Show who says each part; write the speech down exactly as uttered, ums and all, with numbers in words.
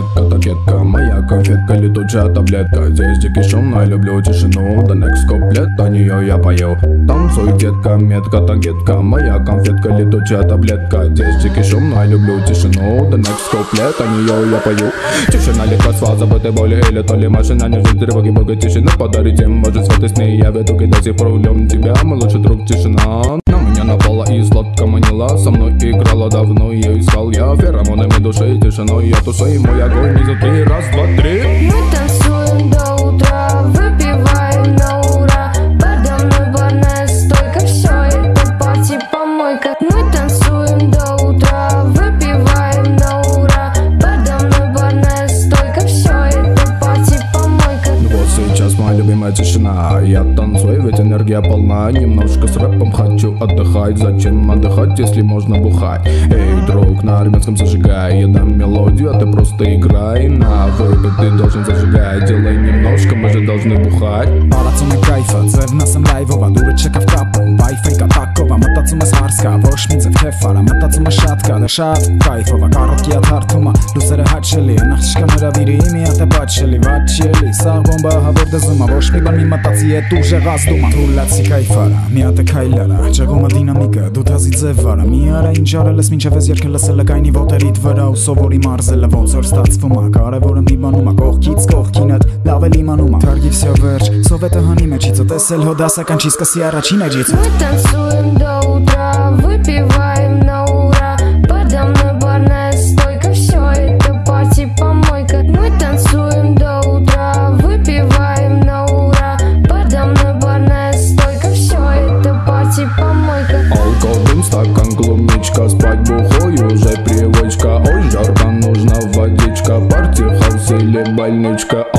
Speaker 1: метка, такетка, моя конфетка, летучая таблетка. Здесь дикий шум, но я люблю тишину. Да next куплет, до нее я пою. Танцуй, детка, метка, тагетка, моя конфетка, летучая таблетка. Здесь дикий шум, но я люблю тишину. Да next куплет, до нее я пою. Тишина, лекарства, забытой боли, или то ли машина, не жить тревоги, бога тишины. Подарите, может, сваты сны, я веду, когда до сих пор влюблен в тебя, мой лучший друг, тишина. На меня напала и сладко манила, со мной играла давно, ее искал я феромонами души, тишиной я тушую мой огонь не за три, раз, два, три.
Speaker 2: Мы танцуем до утра, выпиваем на ура. Подо мной барная стойка, все это пати помойка. Мы танцуем до утра, выпиваем на ура. Подо мной барная стойка, все это пати помойка.
Speaker 1: Вот сейчас моя любимая тишина, я танцую, ведь энергия полна. Немножко с рэпом хочу отдыхать, зачем отдыхать, если можно бухать? Эй, друг, на армянском зажигай, я дам мелодию, а ты просто играй. На выпит ты должен зажигать, делай немножко, мы же должны бухать.
Speaker 3: Պարածում է կայֆը, ձևն ասեմ լայվովա, դուրը չկավ կապում, վայֆեյկա տակովա, մտածում ես հարսկա, ոչ մի ձև քեֆարա, մտածում ես շատ կա, դա շատ կայֆովա, կարոտկիա թարթումա, լուսերը հաչելի, նախ չկա հրավիրի, մի հատ է բաչելի, վաչելի, սաղ բոմբա հավոր դզումա, ոչ մի բան մի մտածի է տուժ է ղազդումա, թուլացի կայֆարա, մի հատ է քայլարա, ճեղումը դինամիկը, դու թազի ձև վարա, մի արա ինչ արել ես մինչև ես երկը լսել է կայնի ոտերիդ վրա ու սովորի մարզելը ոնց որ ստացվում է, կարևորը մի բանում է, կողքից կողքինդ, լավ էլ իմանում է, թարգի վсё վերջ, սովետը հանի մեջից, տեսել հո դասական չի սկսի առաջին էջից։
Speaker 2: Мы танцуем до утра, выпиваем на ура. Подо мной барная стойка, все это пати помойка. Мы танцуем до утра, выпиваем на ура. Подо мной барная стойка, все это пати помойка.
Speaker 1: Алкоголь, стакан, клубничка, спать бухой уже привычка. Ой, жарко, нужна водичка, парти, хаус или больничка.